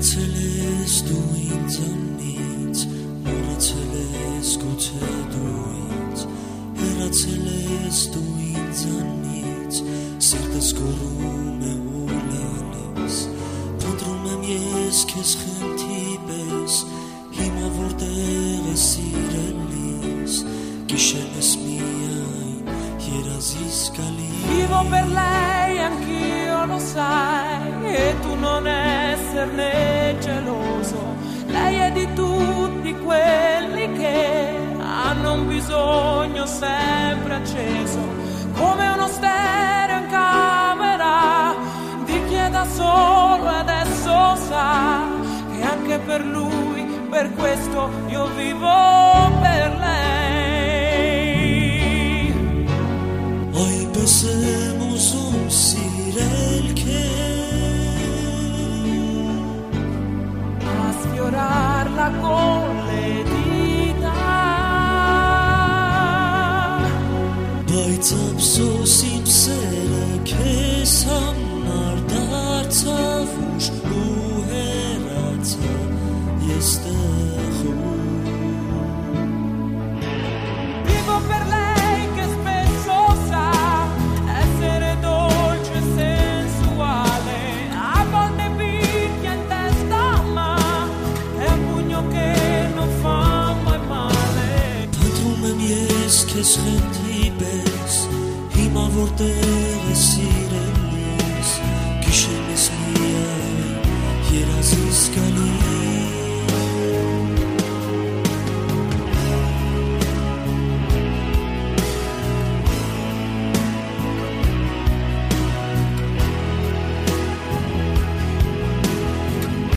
Erzählst du ins am nichts, nur erzählst Gott duins. Erzählst du ins am nichts, certas corume ulanes. Pondrume mies que schentibes, hima vorderes sirelis, kishenes miai, hieras iscali. Vivo per lei, anch'io lo sai, e tu non esserne geloso. Lei è di tutti quelli che hanno un bisogno sempre acceso, come uno stereo in camera di chi è da solo e adesso sa che anche per lui, per questo io vivo per lei. Hoy besemos un sirel que a sfiorarla con le dita. Baytam so simsere que samnar darza fush uheratza este Vivo per lei che spesso sa essere dolce e sensuale, a volte picchia in testa ma è un pugno che non fa mai male. Tanto me mies que schentibes, hima vorderes sirelis, kishenes miai, hieras iscali.